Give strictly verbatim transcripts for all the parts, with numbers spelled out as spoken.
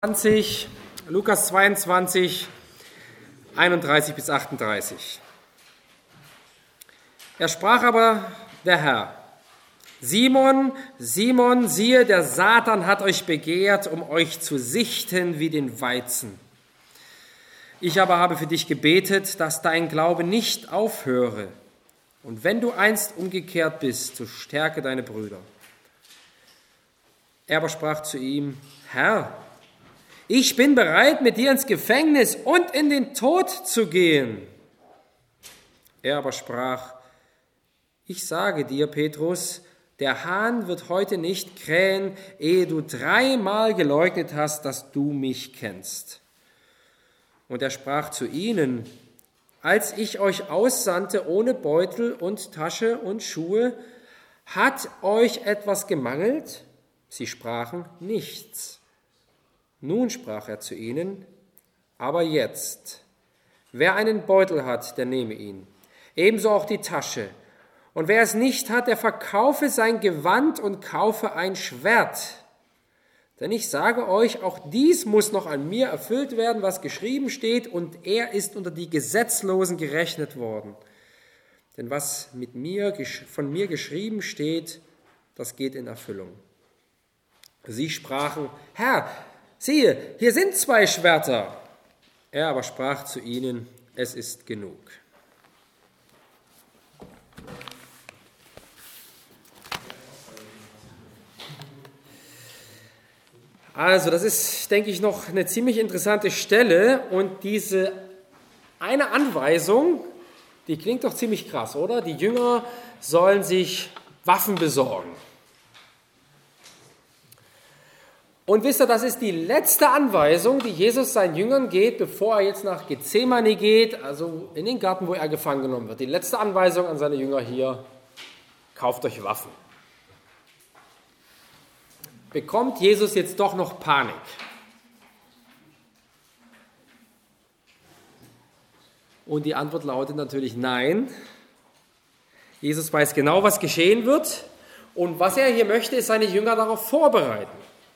zwanzig, Lukas zweiundzwanzig, einunddreißig bis achtunddreißig. Er sprach aber der Herr: Simon, Simon, siehe, der Satan hat euch begehrt, um euch zu sichten wie den Weizen. Ich aber habe für dich gebetet, dass dein Glaube nicht aufhöre. Und wenn du einst umgekehrt bist, so stärke deine Brüder. Er aber sprach zu ihm: Herr, ich bin bereit, mit dir ins Gefängnis und in den Tod zu gehen. Er aber sprach: Ich sage dir, Petrus, der Hahn wird heute nicht krähen, ehe du dreimal geleugnet hast, dass du mich kennst. Und er sprach zu ihnen: Als ich euch aussandte ohne Beutel und Tasche und Schuhe, hat euch etwas gemangelt? Sie sprachen: Nichts. Nun sprach er zu ihnen: Aber jetzt, wer einen Beutel hat, der nehme ihn, ebenso auch die Tasche. Und wer es nicht hat, der verkaufe sein Gewand und kaufe ein Schwert. Denn ich sage euch, auch dies muss noch an mir erfüllt werden, was geschrieben steht, und er ist unter die Gesetzlosen gerechnet worden. Denn was mit mir, von mir geschrieben steht, das geht in Erfüllung. Sie sprachen: Herr, siehe, hier sind zwei Schwerter. Er aber sprach zu ihnen: Es ist genug. Also, das ist, denke ich, noch eine ziemlich interessante Stelle. Und diese eine Anweisung, die klingt doch ziemlich krass, oder? Die Jünger sollen sich Waffen besorgen. Und wisst ihr, das ist die letzte Anweisung, die Jesus seinen Jüngern geht, bevor er jetzt nach Gethsemane geht, also in den Garten, wo er gefangen genommen wird. Die letzte Anweisung an seine Jünger hier: Kauft euch Waffen. Bekommt Jesus jetzt doch noch Panik? Und die Antwort lautet natürlich nein. Jesus weiß genau, was geschehen wird. Und was er hier möchte, ist seine Jünger darauf vorbereiten.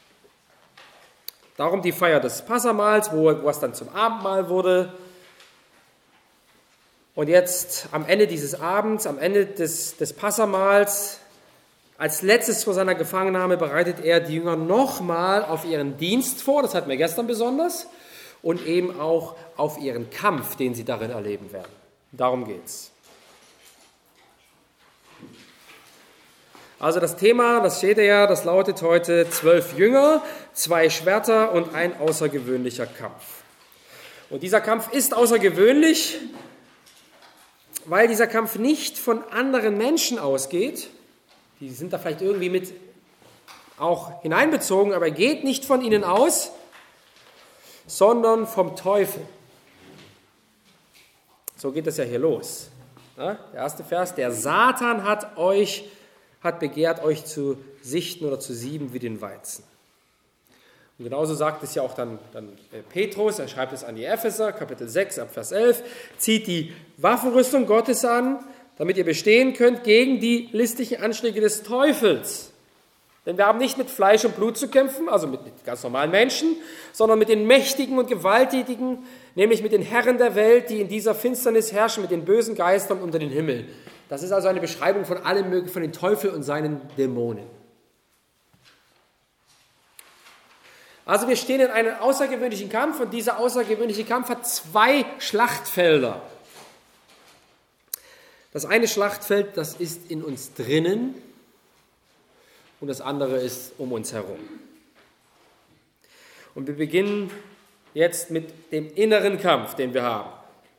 Darum die Feier des Passamahls, wo, wo es dann zum Abendmahl wurde. Und jetzt am Ende dieses Abends, am Ende des, des Passamahls, als letztes vor seiner Gefangennahme, bereitet er die Jünger nochmal auf ihren Dienst vor, das hatten wir gestern besonders, und eben auch auf ihren Kampf, den sie darin erleben werden. Darum geht's. Also das Thema, das steht ja, das lautet heute: zwölf Jünger, zwei Schwerter und ein außergewöhnlicher Kampf. Und dieser Kampf ist außergewöhnlich, weil dieser Kampf nicht von anderen Menschen ausgeht. Die sind da vielleicht irgendwie mit auch hineinbezogen, aber er geht nicht von ihnen aus, sondern vom Teufel. So geht es ja hier los. Ja, der erste Vers: Der Satan hat euch hat begehrt, euch zu sichten oder zu sieben wie den Weizen. Und genauso sagt es ja auch dann, dann Petrus, er schreibt es an die Epheser, Kapitel sechs, ab Vers elf, zieht die Waffenrüstung Gottes an, damit ihr bestehen könnt gegen die listigen Anschläge des Teufels. Denn wir haben nicht mit Fleisch und Blut zu kämpfen, also mit, mit ganz normalen Menschen, sondern mit den Mächtigen und Gewalttätigen, nämlich mit den Herren der Welt, die in dieser Finsternis herrschen, mit den bösen Geistern unter den Himmel. Das ist also eine Beschreibung von allem Möglichen, von den Teufel und seinen Dämonen. Also wir stehen in einem außergewöhnlichen Kampf, und dieser außergewöhnliche Kampf hat zwei Schlachtfelder. Das eine Schlachtfeld, das ist in uns drinnen, und das andere ist um uns herum. Und wir beginnen jetzt mit dem inneren Kampf, den wir haben.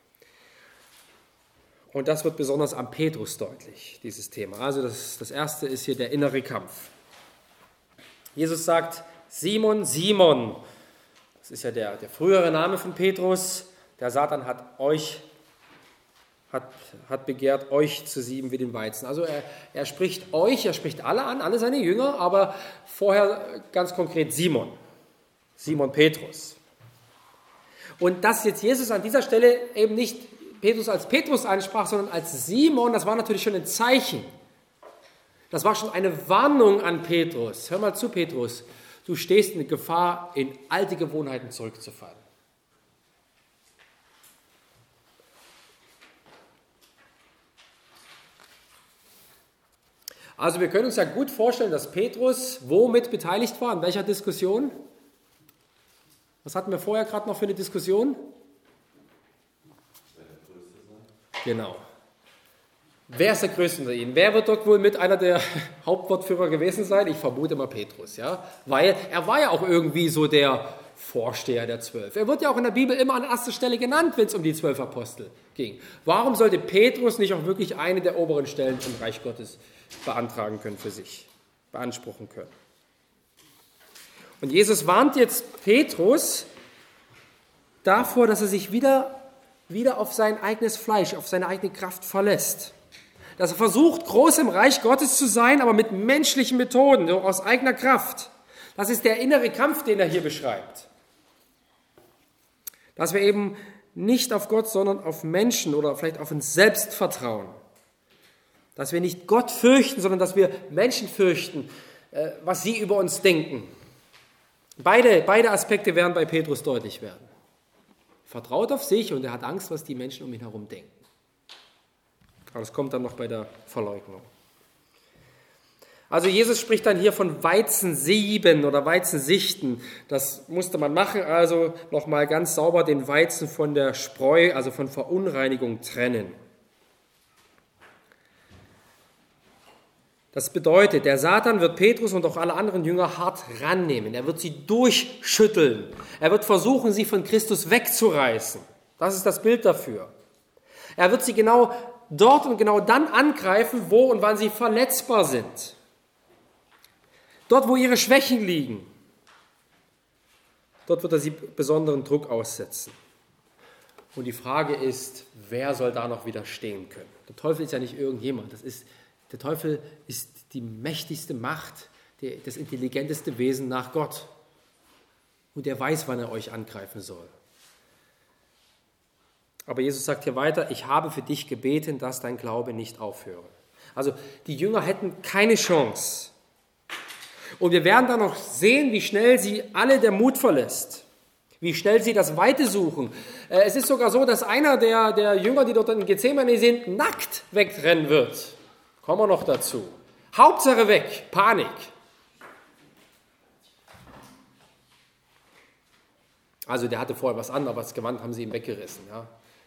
Und das wird besonders am Petrus deutlich, dieses Thema. Also das, das erste ist hier der innere Kampf. Jesus sagt: Simon, Simon, das ist ja der, der frühere Name von Petrus, der Satan hat euch, hat, hat begehrt, euch zu sieben wie den Weizen. Also er, er spricht euch, er spricht alle an, alle seine Jünger, aber vorher ganz konkret Simon, Simon Petrus. Und dass jetzt Jesus an dieser Stelle eben nicht Petrus als Petrus ansprach, sondern als Simon, das war natürlich schon ein Zeichen. Das war schon eine Warnung an Petrus. Hör mal zu, Petrus. Du stehst in Gefahr, in alte Gewohnheiten zurückzufallen. Also wir können uns ja gut vorstellen, dass Petrus womit beteiligt war, in welcher Diskussion? Was hatten wir vorher gerade noch für eine Diskussion? Genau. Wer ist der Größte unter ihnen? Wer wird dort wohl mit einer der Hauptwortführer gewesen sein? Ich vermute mal Petrus, ja, weil er war ja auch irgendwie so der Vorsteher der Zwölf. Er wird ja auch in der Bibel immer an erster Stelle genannt, wenn es um die zwölf Apostel ging. Warum sollte Petrus nicht auch wirklich eine der oberen Stellen im Reich Gottes beantragen können für sich, beanspruchen können? Und Jesus warnt jetzt Petrus davor, dass er sich wieder, wieder auf sein eigenes Fleisch, auf seine eigene Kraft verlässt. Dass er versucht, groß im Reich Gottes zu sein, aber mit menschlichen Methoden, aus eigener Kraft. Das ist der innere Kampf, den er hier beschreibt. Dass wir eben nicht auf Gott, sondern auf Menschen oder vielleicht auf uns selbst vertrauen. Dass wir nicht Gott fürchten, sondern dass wir Menschen fürchten, was sie über uns denken. Beide, beide Aspekte werden bei Petrus deutlich werden. Vertraut auf sich und er hat Angst, was die Menschen um ihn herum denken. Aber das kommt dann noch bei der Verleugnung. Also Jesus spricht dann hier von Weizensieben oder Weizensichten. Das musste man machen, also nochmal ganz sauber den Weizen von der Spreu, also von Verunreinigung trennen. Das bedeutet, der Satan wird Petrus und auch alle anderen Jünger hart rannehmen. Er wird sie durchschütteln. Er wird versuchen, sie von Christus wegzureißen. Das ist das Bild dafür. Er wird sie genau dort und genau dann angreifen, wo und wann sie verletzbar sind. Dort, wo ihre Schwächen liegen. Dort wird er sie besonderen Druck aussetzen. Und die Frage ist, wer soll da noch widerstehen können? Der Teufel ist ja nicht irgendjemand. Das ist, der Teufel ist die mächtigste Macht, die, das intelligenteste Wesen nach Gott. Und er weiß, wann er euch angreifen soll. Aber Jesus sagt hier weiter, ich habe für dich gebeten, dass dein Glaube nicht aufhöre. Also die Jünger hätten keine Chance. Und wir werden dann noch sehen, wie schnell sie alle der Mut verlässt. Wie schnell sie das Weite suchen. Es ist sogar so, dass einer der, der Jünger, die dort in Gethsemane sind, nackt wegrennen wird. Kommen wir noch dazu. Hauptsache weg, Panik. Also der hatte vorher was an, aber das Gewand haben sie ihm weggerissen. Ja.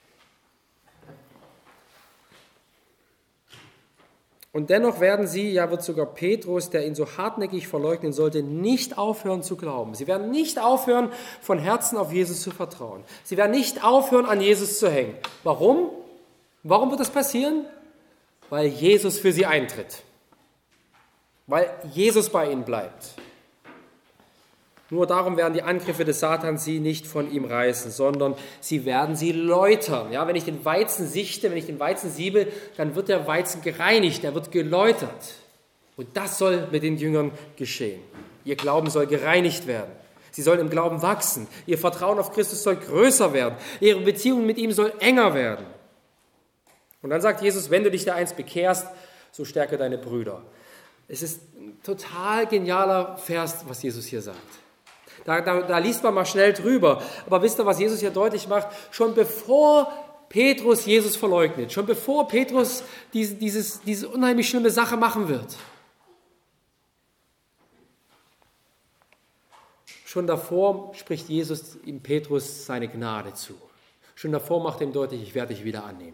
Und dennoch werden sie, ja wird sogar Petrus, der ihn so hartnäckig verleugnen sollte, nicht aufhören zu glauben. Sie werden nicht aufhören, von Herzen auf Jesus zu vertrauen. Sie werden nicht aufhören, an Jesus zu hängen. Warum? Warum wird das passieren? Weil Jesus für sie eintritt. Weil Jesus bei ihnen bleibt. Nur darum werden die Angriffe des Satans sie nicht von ihm reißen, sondern sie werden sie läutern. Ja, wenn ich den Weizen sichte, wenn ich den Weizen siebe, dann wird der Weizen gereinigt, er wird geläutert. Und das soll mit den Jüngern geschehen. Ihr Glauben soll gereinigt werden. Sie sollen im Glauben wachsen. Ihr Vertrauen auf Christus soll größer werden. Ihre Beziehung mit ihm soll enger werden. Und dann sagt Jesus, wenn du dich da eins bekehrst, so stärke deine Brüder. Es ist ein total genialer Vers, was Jesus hier sagt. Da, da, da liest man mal schnell drüber. Aber wisst ihr, was Jesus hier deutlich macht? Schon bevor Petrus Jesus verleugnet, schon bevor Petrus diese, dieses, diese unheimlich schlimme Sache machen wird, schon davor spricht Jesus ihm Petrus seine Gnade zu. Schon davor macht er ihm deutlich, ich werde dich wieder annehmen.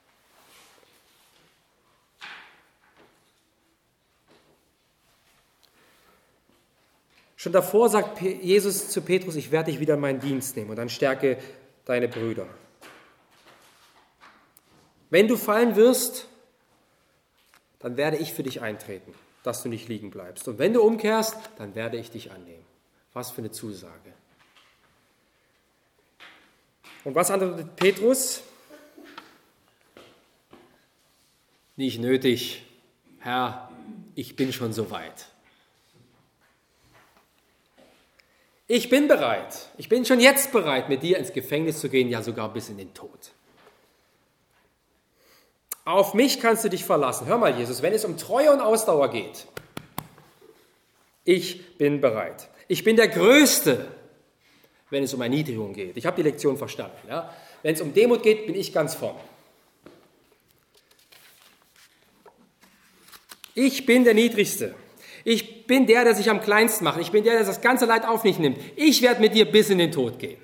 Schon davor sagt Jesus zu Petrus, ich werde dich wieder in meinen Dienst nehmen und dann stärke deine Brüder. Wenn du fallen wirst, dann werde ich für dich eintreten, dass du nicht liegen bleibst. Und wenn du umkehrst, dann werde ich dich annehmen. Was für eine Zusage. Und was antwortet Petrus? Nicht nötig, Herr, ich bin schon so weit. Ich bin bereit, ich bin schon jetzt bereit, mit dir ins Gefängnis zu gehen, ja sogar bis in den Tod. Auf mich kannst du dich verlassen. Hör mal, Jesus, wenn es um Treue und Ausdauer geht, ich bin bereit. Ich bin der Größte, wenn es um Erniedrigung geht. Ich habe die Lektion verstanden. Ja? Wenn es um Demut geht, bin ich ganz vorn. Ich bin der Niedrigste. Ich bin der, der sich am kleinsten macht. Ich bin der, der das ganze Leid auf mich nimmt. Ich werde mit dir bis in den Tod gehen.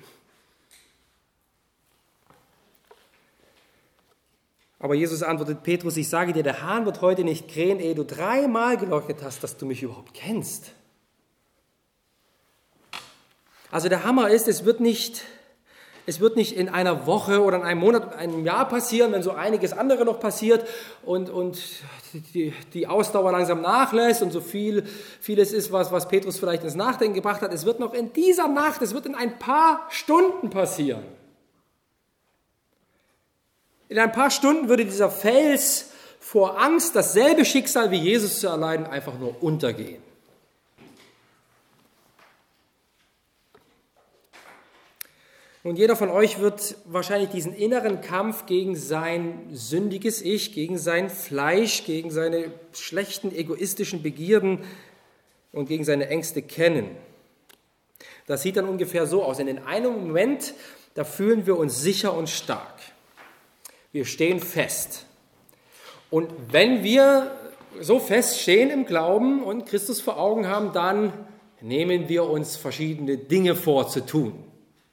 Aber Jesus antwortet Petrus, ich sage dir, der Hahn wird heute nicht krähen, ehe du dreimal geleugnet hast, dass du mich überhaupt kennst. Also der Hammer ist, es wird nicht, es wird nicht in einer Woche oder in einem Monat, in einem Jahr passieren, wenn so einiges andere noch passiert und, und die, die Ausdauer langsam nachlässt und so viel, vieles ist, was, was Petrus vielleicht ins Nachdenken gebracht hat. Es wird noch in dieser Nacht, es wird in ein paar Stunden passieren. In ein paar Stunden würde dieser Fels vor Angst, dasselbe Schicksal wie Jesus zu erleiden, einfach nur untergehen. Und jeder von euch wird wahrscheinlich diesen inneren Kampf gegen sein sündiges Ich, gegen sein Fleisch, gegen seine schlechten egoistischen Begierden und gegen seine Ängste kennen. Das sieht dann ungefähr so aus. In den einen Moment, da fühlen wir uns sicher und stark. Wir stehen fest. Und wenn wir so fest stehen im Glauben und Christus vor Augen haben, dann nehmen wir uns verschiedene Dinge vor zu tun.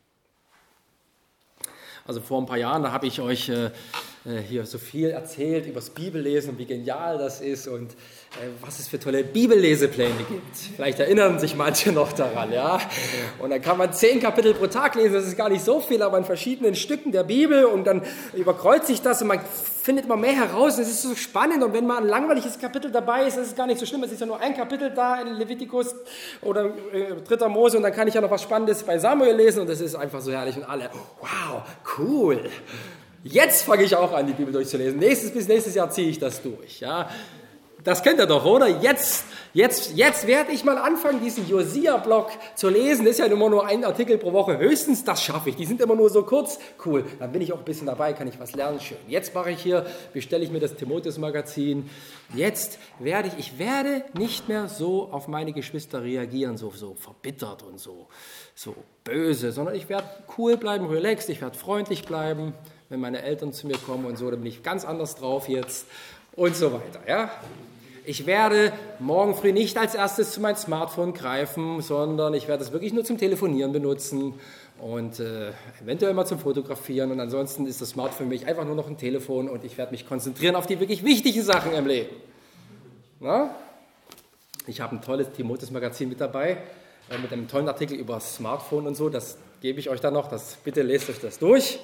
Also vor ein paar Jahren, da habe ich euch äh, hier so viel erzählt über das Bibellesen und wie genial das ist und äh, was es für tolle Bibellesepläne gibt. Vielleicht erinnern sich manche noch daran, ja. Und dann kann man zehn Kapitel pro Tag lesen, das ist gar nicht so viel, aber in verschiedenen Stücken der Bibel und dann überkreuzt sich das und man findet immer mehr heraus. Es ist so spannend und wenn mal ein langweiliges Kapitel dabei ist, ist es gar nicht so schlimm. Es ist ja nur ein Kapitel da in Levitikus oder äh, dritter Mose und dann kann ich ja noch was Spannendes bei Samuel lesen und das ist einfach so herrlich und alle, wow, cool. Jetzt fange ich auch an, die Bibel durchzulesen. Nächstes bis nächstes Jahr ziehe ich das durch. Ja, das kennt ihr doch, oder? Jetzt, jetzt, jetzt werde ich mal anfangen, diesen Josia-Blog zu lesen. Das ist ja immer nur ein Artikel pro Woche. Höchstens, das schaffe ich. Die sind immer nur so kurz. Cool, dann bin ich auch ein bisschen dabei, kann ich was lernen. Schön. Jetzt mache ich hier, bestelle ich mir das Timotheus-Magazin. Jetzt werde ich, ich werde nicht mehr so auf meine Geschwister reagieren, so, so verbittert und so, so böse, sondern ich werde cool bleiben, relaxed, ich werde freundlich bleiben. Wenn meine Eltern zu mir kommen und so, dann bin ich ganz anders drauf jetzt und so weiter. Ja? Ich werde morgen früh nicht als erstes zu meinem Smartphone greifen, sondern ich werde es wirklich nur zum Telefonieren benutzen und äh, eventuell mal zum Fotografieren. Und ansonsten ist das Smartphone für mich einfach nur noch ein Telefon und ich werde mich konzentrieren auf die wirklich wichtigen Sachen im Leben. Na? Ich habe ein tolles Timotheus-Magazin mit dabei, äh, mit einem tollen Artikel über das Smartphone und so. Das gebe ich euch dann noch. Das, bitte lest euch das durch.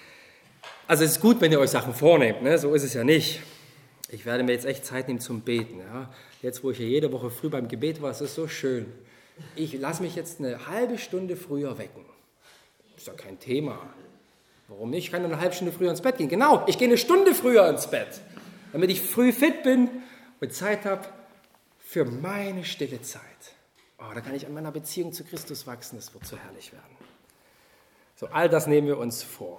Also es ist gut, wenn ihr euch Sachen vornehmt, ne? So ist es ja nicht. Ich werde mir jetzt echt Zeit nehmen zum Beten. Ja? Jetzt, wo ich hier jede Woche früh beim Gebet war, ist es so schön. Ich lasse mich jetzt eine halbe Stunde früher wecken. Ist doch kein Thema. Warum nicht? Ich kann eine halbe Stunde früher ins Bett gehen. Genau, ich gehe eine Stunde früher ins Bett, damit ich früh fit bin und Zeit habe für meine stille Zeit. Oh, da kann ich an meiner Beziehung zu Christus wachsen. Das wird so herrlich werden. So, all das nehmen wir uns vor,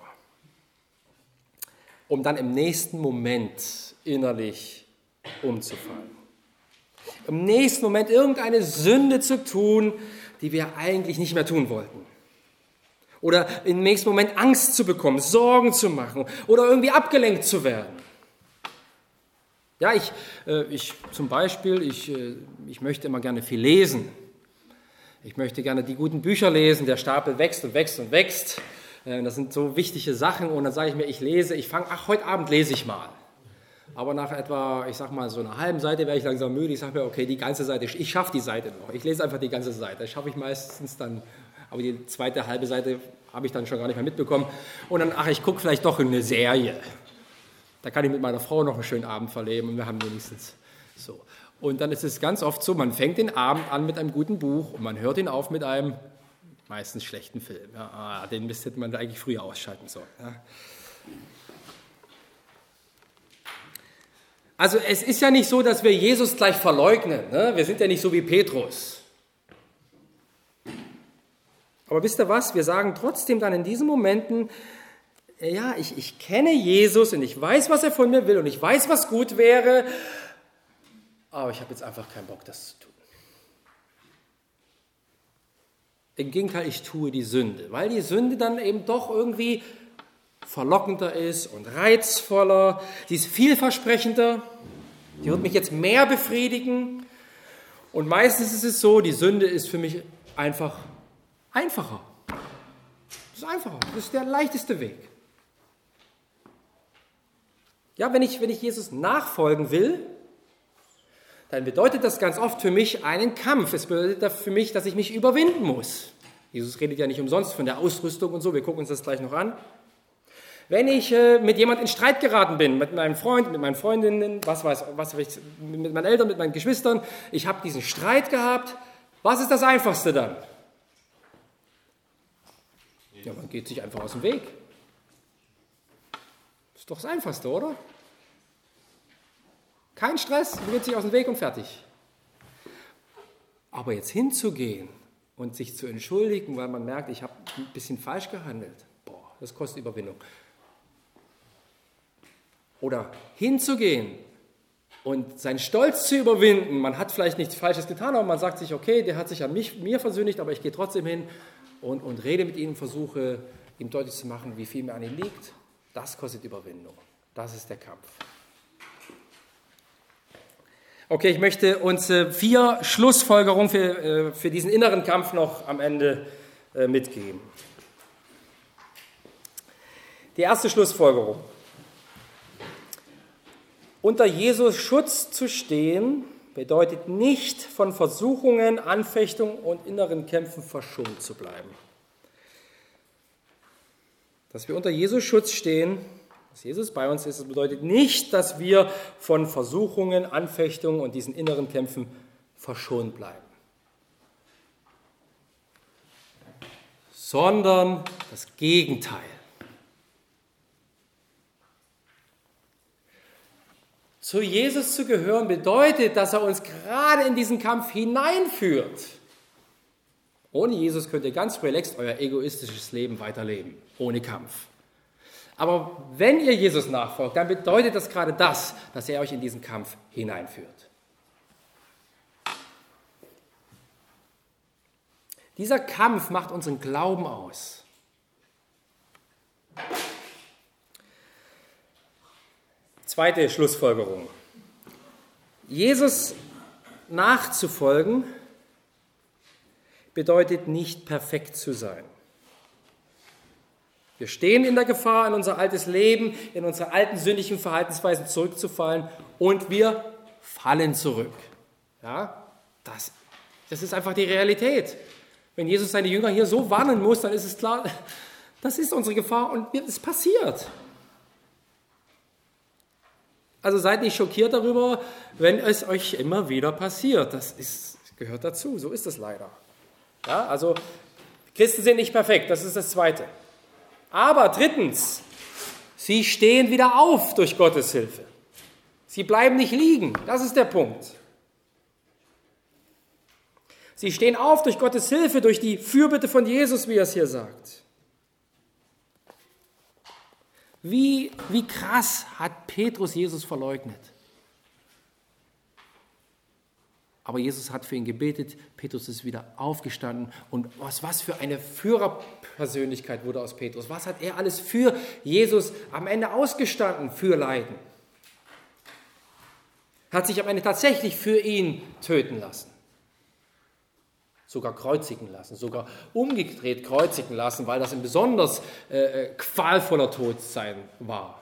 um dann im nächsten Moment innerlich umzufallen. Im nächsten Moment irgendeine Sünde zu tun, die wir eigentlich nicht mehr tun wollten. Oder im nächsten Moment Angst zu bekommen, Sorgen zu machen oder irgendwie abgelenkt zu werden. Ja, ich, äh, ich zum Beispiel, ich, äh, ich möchte immer gerne viel lesen. Ich möchte gerne die guten Bücher lesen, der Stapel wächst und wächst und wächst. Das sind so wichtige Sachen und dann sage ich mir, ich lese, ich fange, ach, heute Abend lese ich mal. Aber nach etwa, ich sag mal, so einer halben Seite wäre ich langsam müde. Ich sage mir, okay, die ganze Seite, ich schaffe die Seite noch. Ich lese einfach die ganze Seite. Das schaffe ich meistens dann, aber die zweite halbe Seite habe ich dann schon gar nicht mehr mitbekommen. Und dann, ach, ich gucke vielleicht doch eine Serie. Da kann ich mit meiner Frau noch einen schönen Abend verleben und wir haben wenigstens so. Und dann ist es ganz oft so, man fängt den Abend an mit einem guten Buch und man hört ihn auf mit einem meistens schlechten Film. Ja, ah, den Mist hätte man da eigentlich früher ausschalten sollen. Ja. Also es ist ja nicht so, dass wir Jesus gleich verleugnen. Ne? Wir sind ja nicht so wie Petrus. Aber wisst ihr was? Wir sagen trotzdem dann in diesen Momenten, ja, ich, ich kenne Jesus und ich weiß, was er von mir will und ich weiß, was gut wäre, aber ich habe jetzt einfach keinen Bock, das zu tun. Im Gegenteil, ich tue die Sünde, weil die Sünde dann eben doch irgendwie verlockender ist und reizvoller, sie ist vielversprechender, die wird mich jetzt mehr befriedigen. Und meistens ist es so, die Sünde ist für mich einfach einfacher. Das ist einfacher, das ist der leichteste Weg. Ja, wenn ich, wenn ich Jesus nachfolgen will, dann bedeutet das ganz oft für mich einen Kampf. Es bedeutet für mich, dass ich mich überwinden muss. Jesus redet ja nicht umsonst von der Ausrüstung und so, wir gucken uns das gleich noch an. Wenn ich äh, mit jemandem in Streit geraten bin, mit meinem Freund, mit meinen Freundinnen, was weiß, was weiß ich, mit meinen Eltern, mit meinen Geschwistern, ich habe diesen Streit gehabt, was ist das Einfachste dann? Ja, man geht sich einfach aus dem Weg. Das ist doch das Einfachste, oder? Kein Stress, man geht sich aus dem Weg und fertig. Aber jetzt hinzugehen und sich zu entschuldigen, weil man merkt, ich habe ein bisschen falsch gehandelt, boah, das kostet Überwindung. Oder hinzugehen und seinen Stolz zu überwinden. Man hat vielleicht nichts Falsches getan, aber man sagt sich, okay, der hat sich an mich, mir versündigt, aber ich gehe trotzdem hin und, und rede mit ihm, versuche ihm deutlich zu machen, wie viel mir an ihm liegt. Das kostet Überwindung. Das ist der Kampf. Okay, ich möchte uns vier Schlussfolgerungen für, für diesen inneren Kampf noch am Ende mitgeben. Die erste Schlussfolgerung. Unter Jesus Schutz zu stehen, bedeutet nicht, von Versuchungen, Anfechtungen und inneren Kämpfen verschont zu bleiben. Dass wir unter Jesus Schutz stehen, dass Jesus bei uns ist, das bedeutet nicht, dass wir von Versuchungen, Anfechtungen und diesen inneren Kämpfen verschont bleiben. Sondern das Gegenteil. Zu Jesus zu gehören bedeutet, dass er uns gerade in diesen Kampf hineinführt. Ohne Jesus könnt ihr ganz relaxed euer egoistisches Leben weiterleben, ohne Kampf. Aber wenn ihr Jesus nachfolgt, dann bedeutet das gerade das, dass er euch in diesen Kampf hineinführt. Dieser Kampf macht unseren Glauben aus. Zweite Schlussfolgerung. Jesus nachzufolgen bedeutet nicht perfekt zu sein. Wir stehen in der Gefahr, in unser altes Leben, in unsere alten sündigen Verhaltensweisen zurückzufallen und wir fallen zurück. Ja, das, das ist einfach die Realität. Wenn Jesus seine Jünger hier so warnen muss, dann ist es klar, das ist unsere Gefahr und es passiert. Also seid nicht schockiert darüber, wenn es euch immer wieder passiert. Das ist, gehört dazu, so ist es leider. Ja, also Christen sind nicht perfekt, das ist das Zweite. Aber drittens, sie stehen wieder auf durch Gottes Hilfe. Sie bleiben nicht liegen, das ist der Punkt. Sie stehen auf durch Gottes Hilfe, durch die Fürbitte von Jesus, wie er es hier sagt. Wie, wie krass hat Petrus Jesus verleugnet. Aber Jesus hat für ihn gebetet, Petrus ist wieder aufgestanden. Und was, was für eine Führerpersönlichkeit wurde aus Petrus. Was hat er alles für Jesus am Ende ausgestanden, für Leiden. Hat sich am Ende tatsächlich für ihn töten lassen. Sogar kreuzigen lassen, sogar umgedreht kreuzigen lassen, weil das ein besonders äh, qualvoller Tod sein war.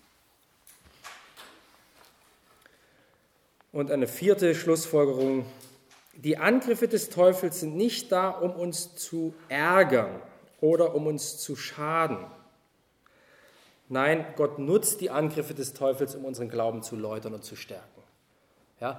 Und eine vierte Schlussfolgerung, die Angriffe des Teufels sind nicht da, um uns zu ärgern oder um uns zu schaden. Nein, Gott nutzt die Angriffe des Teufels, um unseren Glauben zu läutern und zu stärken. Ja?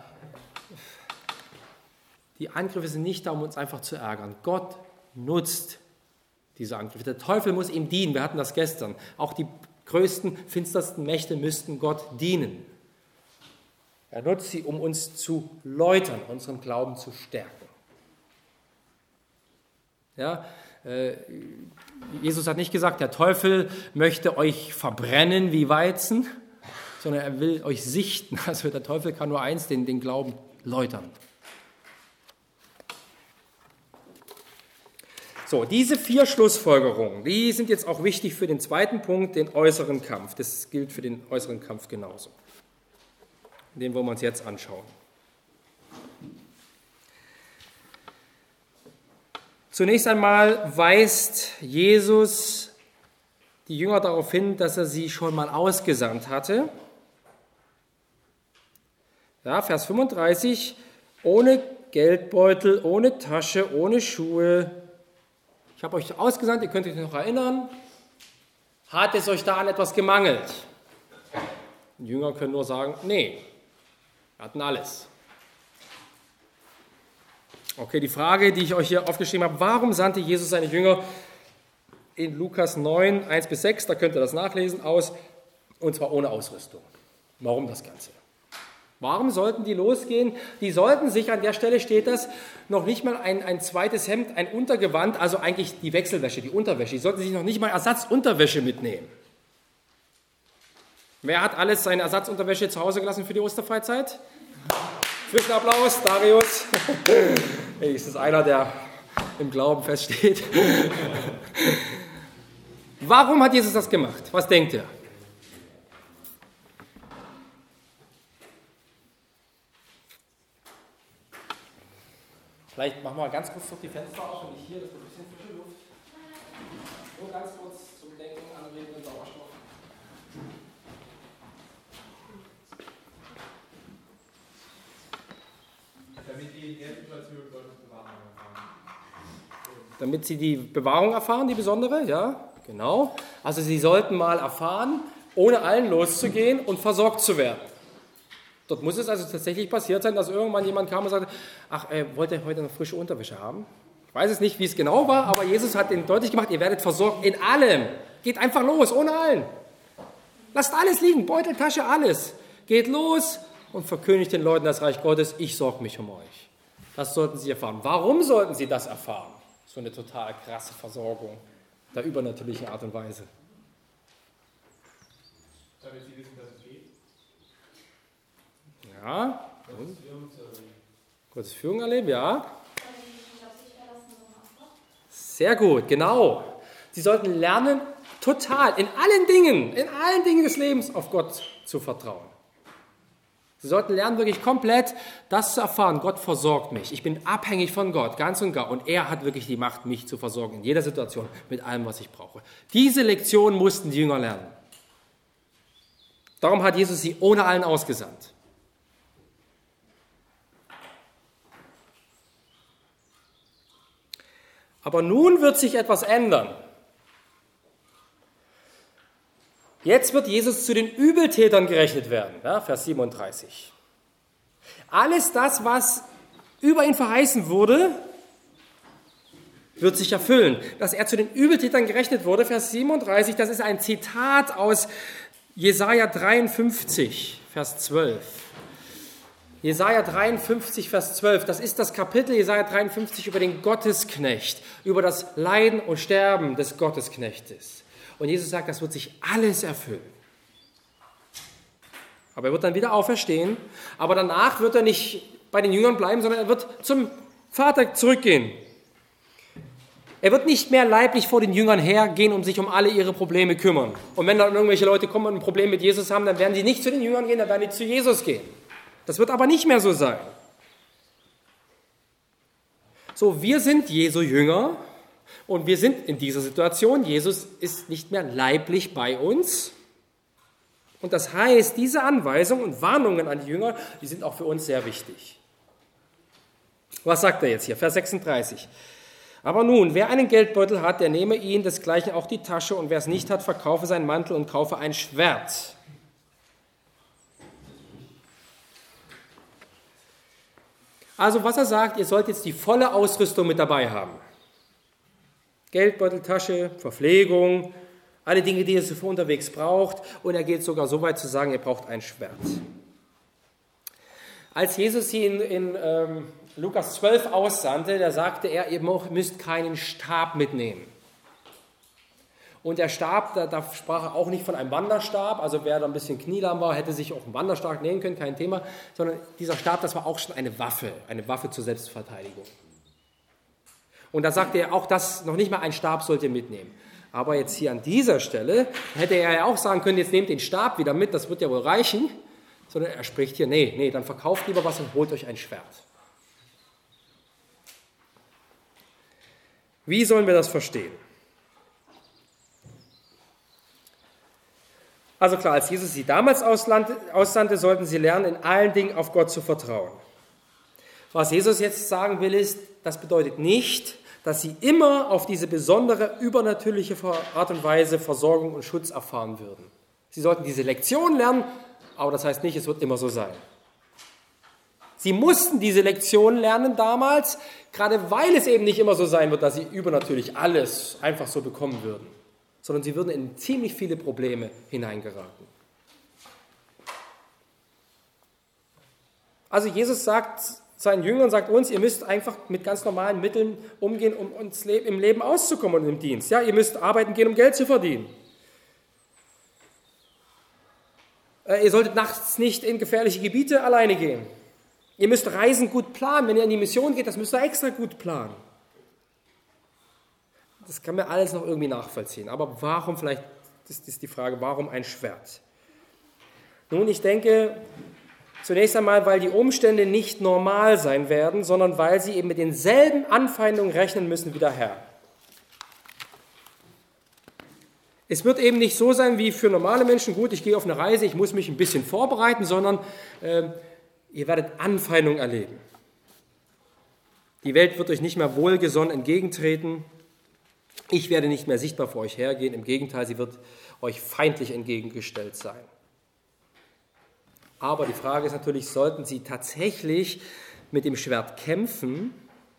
Die Angriffe sind nicht da, um uns einfach zu ärgern. Gott nutzt diese Angriffe. Der Teufel muss ihm dienen. Wir hatten das gestern. Auch die größten, finstersten Mächte müssten Gott dienen. Er nutzt sie, um uns zu läutern, unseren Glauben zu stärken. Ja, äh, Jesus hat nicht gesagt, der Teufel möchte euch verbrennen wie Weizen, sondern er will euch sichten. Also der Teufel kann nur eins, den, den Glauben läutern. So, diese vier Schlussfolgerungen, die sind jetzt auch wichtig für den zweiten Punkt, den äußeren Kampf. Das gilt für den äußeren Kampf genauso. Den wollen wir uns jetzt anschauen. Zunächst einmal weist Jesus die Jünger darauf hin, dass er sie schon mal ausgesandt hatte. Ja, Vers fünfunddreißig, ohne Geldbeutel, ohne Tasche, ohne Schuhe. Ich habe euch ausgesandt, ihr könnt euch noch erinnern. Hat es euch da an etwas gemangelt? Die Jünger können nur sagen, nee, wir hatten alles. Okay, die Frage, die ich euch hier aufgeschrieben habe, warum sandte Jesus seine Jünger in Lukas neun, eins bis sechs, da könnt ihr das nachlesen, aus, und zwar ohne Ausrüstung. Warum das Ganze? Warum sollten die losgehen? Die sollten sich, an der Stelle steht das, noch nicht mal ein, ein zweites Hemd, ein Untergewand, also eigentlich die Wechselwäsche, die Unterwäsche, die sollten sich noch nicht mal Ersatzunterwäsche mitnehmen. Wer hat alles seine Ersatzunterwäsche zu Hause gelassen für die Osterfreizeit? Frischen Applaus, Darius. Hey, ist das einer, der im Glauben feststeht? Warum hat Jesus das gemacht? Was denkt ihr? Vielleicht machen wir ganz kurz noch die Fenster auf und ich hier, das wird ein bisschen frische Luft. Nur ganz kurz zum Denken, Anregen und Sauerstoff. Damit die in der Situation Gottes Bewahrung erfahren. Damit sie die Bewahrung erfahren, die besondere, ja, genau. Also sie sollten mal erfahren, ohne allen loszugehen und versorgt zu werden. Dort muss es also tatsächlich passiert sein, dass irgendwann jemand kam und sagte, ach, äh, wollt ihr heute noch frische Unterwäsche haben? Ich weiß es nicht, wie es genau war, aber Jesus hat ihnen deutlich gemacht, ihr werdet versorgt in allem. Geht einfach los, ohne allen. Lasst alles liegen, Beutel, Tasche, alles. Geht los und verkündigt den Leuten das Reich Gottes, ich sorge mich um euch. Das sollten sie erfahren. Warum sollten sie das erfahren? So eine total krasse Versorgung der übernatürlichen Art und Weise. Damit sie wissen, dass es geht. Ja. Und? Gottes Führung erleben, ja. Sehr gut, genau. Sie sollten lernen, total, in allen Dingen, in allen Dingen des Lebens auf Gott zu vertrauen. Sie sollten lernen, wirklich komplett das zu erfahren. Gott versorgt mich. Ich bin abhängig von Gott, ganz und gar. Und er hat wirklich die Macht, mich zu versorgen in jeder Situation mit allem, was ich brauche. Diese Lektion mussten die Jünger lernen. Darum hat Jesus sie ohne allen ausgesandt. Aber nun wird sich etwas ändern. Jetzt wird Jesus zu den Übeltätern gerechnet werden, ja, Vers siebenunddreißig. Alles das, was über ihn verheißen wurde, wird sich erfüllen. Dass er zu den Übeltätern gerechnet wurde, Vers siebenunddreißig, das ist ein Zitat aus Jesaja dreiundfünfzig, Vers zwölf. Jesaja dreiundfünfzig, Vers zwölf, das ist das Kapitel Jesaja dreiundfünfzig über den Gottesknecht, über das Leiden und Sterben des Gottesknechtes. Und Jesus sagt, das wird sich alles erfüllen. Aber er wird dann wieder auferstehen, aber danach wird er nicht bei den Jüngern bleiben, sondern er wird zum Vater zurückgehen. Er wird nicht mehr leiblich vor den Jüngern hergehen und sich um alle ihre Probleme kümmern. Und wenn dann irgendwelche Leute kommen und ein Problem mit Jesus haben, dann werden die nicht zu den Jüngern gehen, dann werden die zu Jesus gehen. Das wird aber nicht mehr so sein. So, wir sind Jesu Jünger und wir sind in dieser Situation. Jesus ist nicht mehr leiblich bei uns. Und das heißt, diese Anweisungen und Warnungen an die Jünger, die sind auch für uns sehr wichtig. Was sagt er jetzt hier? Vers sechsunddreißig. Aber nun, wer einen Geldbeutel hat, der nehme ihn, desgleichen auch die Tasche, und wer es nicht hat, verkaufe seinen Mantel und kaufe ein Schwert. Also was er sagt, ihr sollt jetzt die volle Ausrüstung mit dabei haben. Geldbeutel, Tasche, Verpflegung, alle Dinge, die ihr so für unterwegs braucht. Und er geht sogar so weit zu sagen, ihr braucht ein Schwert. Als Jesus sie in, in ähm, Lukas zwölf aussandte, da sagte er, ihr müsst keinen Stab mitnehmen. Und der Stab, da, da sprach er auch nicht von einem Wanderstab, also wer da ein bisschen knielahm war, hätte sich auch einen Wanderstab nehmen können, kein Thema, sondern dieser Stab, das war auch schon eine Waffe, eine Waffe zur Selbstverteidigung. Und da sagt er, auch das, noch nicht mal ein Stab sollt ihr mitnehmen. Aber jetzt hier an dieser Stelle hätte er ja auch sagen können, jetzt nehmt den Stab wieder mit, das wird ja wohl reichen. Sondern er spricht hier, nee, nee, dann verkauft lieber was und holt euch ein Schwert. Wie sollen wir das verstehen? Also klar, als Jesus sie damals aussandte, sollten sie lernen, in allen Dingen auf Gott zu vertrauen. Was Jesus jetzt sagen will, ist, das bedeutet nicht, dass sie immer auf diese besondere, übernatürliche Art und Weise Versorgung und Schutz erfahren würden. Sie sollten diese Lektion lernen, aber das heißt nicht, es wird immer so sein. Sie mussten diese Lektion lernen damals, gerade weil es eben nicht immer so sein wird, dass sie übernatürlich alles einfach so bekommen würden, sondern sie würden in ziemlich viele Probleme hineingeraten. Also Jesus sagt seinen Jüngern, sagt uns, ihr müsst einfach mit ganz normalen Mitteln umgehen, um uns im Leben auszukommen und im Dienst. Ja, ihr müsst arbeiten gehen, um Geld zu verdienen. Ihr solltet nachts nicht in gefährliche Gebiete alleine gehen. Ihr müsst Reisen gut planen. Wenn ihr in die Mission geht, das müsst ihr extra gut planen. Das kann man alles noch irgendwie nachvollziehen. Aber warum, vielleicht ist, ist die Frage, warum ein Schwert? Nun, ich denke, zunächst einmal, weil die Umstände nicht normal sein werden, sondern weil sie eben mit denselben Anfeindungen rechnen müssen wie der Herr. Es wird eben nicht so sein wie für normale Menschen, gut, ich gehe auf eine Reise, ich muss mich ein bisschen vorbereiten, sondern äh, ihr werdet Anfeindungen erleben. Die Welt wird euch nicht mehr wohlgesonnen entgegentreten. Ich werde nicht mehr sichtbar vor euch hergehen, im Gegenteil, sie wird euch feindlich entgegengestellt sein. Aber die Frage ist natürlich, sollten sie tatsächlich mit dem Schwert kämpfen,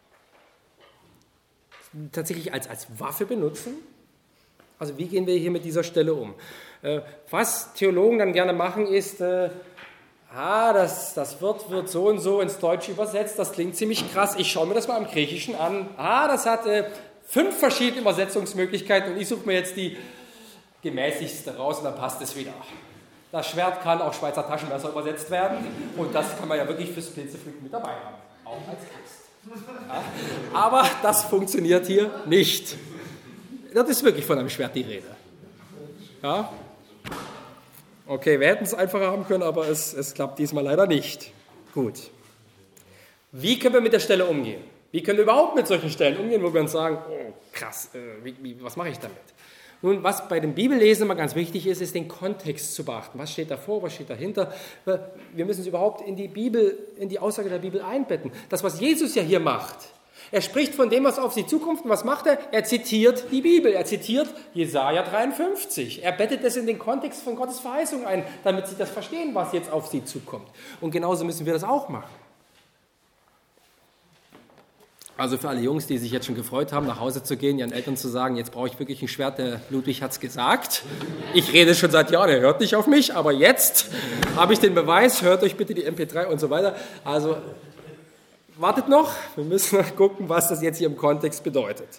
tatsächlich als, als Waffe benutzen? Also wie gehen wir hier mit dieser Stelle um? Was Theologen dann gerne machen ist, äh, ah, das, das Wort wird so und so ins Deutsche übersetzt, das klingt ziemlich krass, ich schaue mir das mal im Griechischen an. Ah, das hat äh, fünf verschiedene Übersetzungsmöglichkeiten und ich suche mir jetzt die gemäßigste raus und dann passt es wieder. Das Schwert kann auch Schweizer Taschenmesser übersetzt werden und das kann man ja wirklich fürs Blitzepflücken mit dabei haben, auch als Christ. Ja, aber das funktioniert hier nicht. Das ist wirklich von einem Schwert die Rede. Ja? Okay, wir hätten es einfacher haben können, aber es, es klappt diesmal leider nicht. Gut. Wie können wir mit der Stelle umgehen? Wie können wir überhaupt mit solchen Stellen umgehen, wo wir uns sagen, oh krass, äh, wie, wie, was mache ich damit? Nun, was bei dem Bibellesen immer ganz wichtig ist, ist den Kontext zu beachten. Was steht davor, was steht dahinter? Wir müssen es überhaupt in die Bibel, in die Aussage der Bibel einbetten. Das, was Jesus ja hier macht, er spricht von dem, was auf sie zukommt. Und was macht er? Er zitiert die Bibel. Er zitiert Jesaja dreiundfünfzig. Er bettet das in den Kontext von Gottes Verheißung ein, damit sie das verstehen, was jetzt auf sie zukommt. Und genauso müssen wir das auch machen. Also für alle Jungs, die sich jetzt schon gefreut haben, nach Hause zu gehen, ihren Eltern zu sagen, jetzt brauche ich wirklich ein Schwert, der Ludwig hat es gesagt. Ich rede schon seit Jahren, er hört nicht auf mich, aber jetzt habe ich den Beweis, hört euch bitte die M P drei und so weiter. Also wartet noch, wir müssen noch gucken, was das jetzt hier im Kontext bedeutet.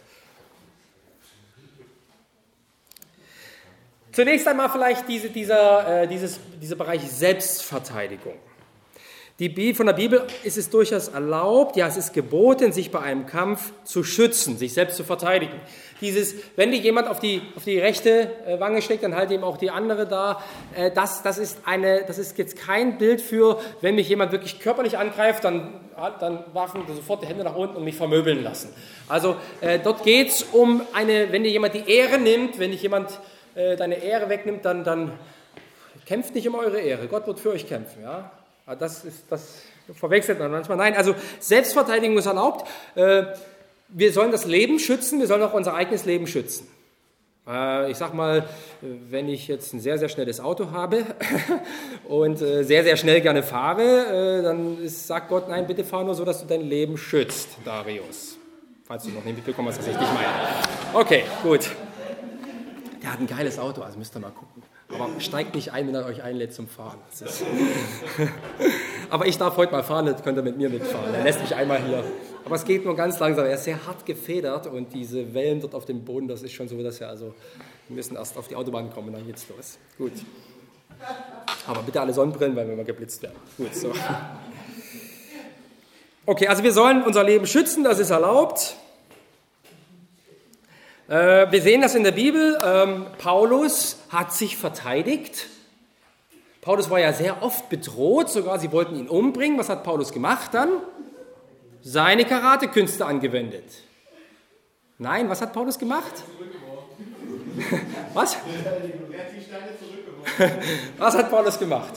Zunächst einmal vielleicht diese, dieser, äh, dieses, dieser Bereich Selbstverteidigung. Die, von der Bibel ist es durchaus erlaubt, ja, es ist geboten, sich bei einem Kampf zu schützen, sich selbst zu verteidigen. Dieses, wenn dir jemand auf die, auf die rechte Wange schlägt, dann halt eben auch die andere da. Das, das, ist eine, das ist jetzt kein Bild für, wenn mich jemand wirklich körperlich angreift, dann, dann werfen sofort die Hände nach unten und mich vermöbeln lassen. Also äh, dort geht es um eine, wenn dir jemand die Ehre nimmt, wenn dich jemand äh, deine Ehre wegnimmt, dann, dann kämpft nicht um eure Ehre. Gott wird für euch kämpfen, ja. Das, ist, das verwechselt man manchmal. Nein, also Selbstverteidigung ist erlaubt. Wir sollen das Leben schützen, wir sollen auch unser eigenes Leben schützen. Ich sag mal, wenn ich jetzt ein sehr, sehr schnelles Auto habe und sehr, sehr schnell gerne fahre, dann sagt Gott, nein, bitte fahr nur so, dass du dein Leben schützt, Darius. Falls du noch nicht mitbekommen hast, was ich nicht meine. Okay, gut. Der hat ein geiles Auto, also müsst ihr mal gucken. Aber steigt nicht ein, wenn er euch einlädt zum Fahren. Ist aber ich darf heute mal fahren, das könnt ihr mit mir mitfahren. Er lässt mich einmal hier. Aber es geht nur ganz langsam. Er ist sehr hart gefedert und diese Wellen dort auf dem Boden, das ist schon so, dass wir also, wir müssen erst auf die Autobahn kommen, dann geht's los. Gut. Aber bitte alle Sonnenbrillen, weil wir mal geblitzt werden. Gut, so. Okay, also wir sollen unser Leben schützen, das ist erlaubt. Äh, wir sehen das in der Bibel. Ähm, Paulus hat sich verteidigt. Paulus war ja sehr oft bedroht, sogar sie wollten ihn umbringen. Was hat Paulus gemacht dann? Seine Karatekünste angewendet. Nein, was hat Paulus gemacht? Was? Was hat Paulus gemacht?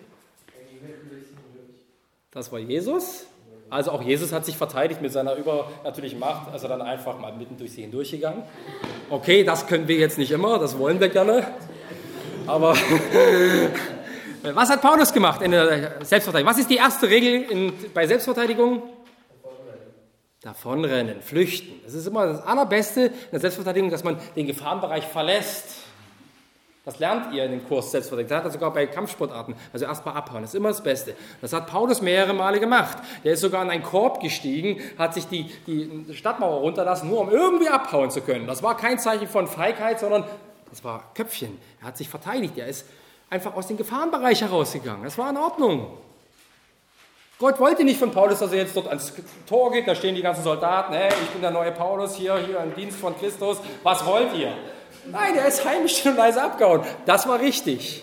Das war Jesus. Also auch Jesus hat sich verteidigt mit seiner übernatürlichen Macht, also dann einfach mal mitten durch sie hindurchgegangen. Okay, das können wir jetzt nicht immer, das wollen wir gerne. Aber was hat Paulus gemacht in der Selbstverteidigung? Was ist die erste Regel in, bei Selbstverteidigung? Davonrennen, flüchten. Das ist immer das Allerbeste in der Selbstverteidigung, dass man den Gefahrenbereich verlässt. Das lernt ihr in dem Kurs Selbstverteidigung. Das hat er sogar bei Kampfsportarten. Also erstmal abhauen, das ist immer das Beste. Das hat Paulus mehrere Male gemacht. Der ist sogar in einen Korb gestiegen, hat sich die, die Stadtmauer runterlassen, nur um irgendwie abhauen zu können. Das war kein Zeichen von Feigheit, sondern das war Köpfchen. Er hat sich verteidigt. Er ist einfach aus dem Gefahrenbereich herausgegangen. Das war in Ordnung. Gott wollte nicht von Paulus, dass er jetzt dort ans Tor geht, da stehen die ganzen Soldaten, hey, ich bin der neue Paulus, hier, hier im Dienst von Christus, was wollt ihr? Nein, er ist heimlich still und leise abgehauen. Das war richtig.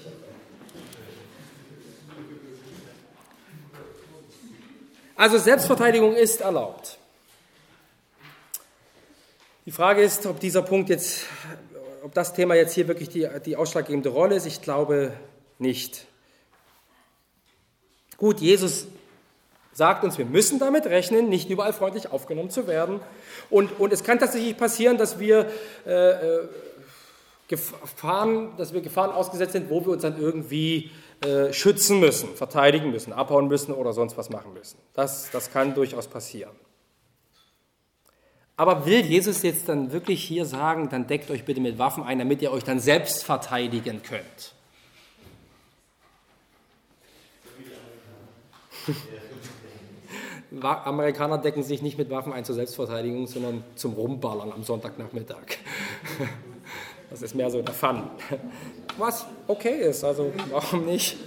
Also Selbstverteidigung ist erlaubt. Die Frage ist, ob dieser Punkt jetzt, ob das Thema jetzt hier wirklich die, die ausschlaggebende Rolle ist. Ich glaube nicht. Gut, Jesus sagt uns, wir müssen damit rechnen, nicht überall freundlich aufgenommen zu werden. Und, und es kann tatsächlich passieren, dass wir, äh, Gefahren, dass wir Gefahren ausgesetzt sind, wo wir uns dann irgendwie äh, schützen müssen, verteidigen müssen, abhauen müssen oder sonst was machen müssen. Das, das kann durchaus passieren. Aber will Jesus jetzt dann wirklich hier sagen, dann deckt euch bitte mit Waffen ein, damit ihr euch dann selbst verteidigen könnt? Amerikaner decken sich nicht mit Waffen ein zur Selbstverteidigung, sondern zum Rumballern am Sonntagnachmittag. Das ist mehr so der Fun. Was okay ist, also warum nicht?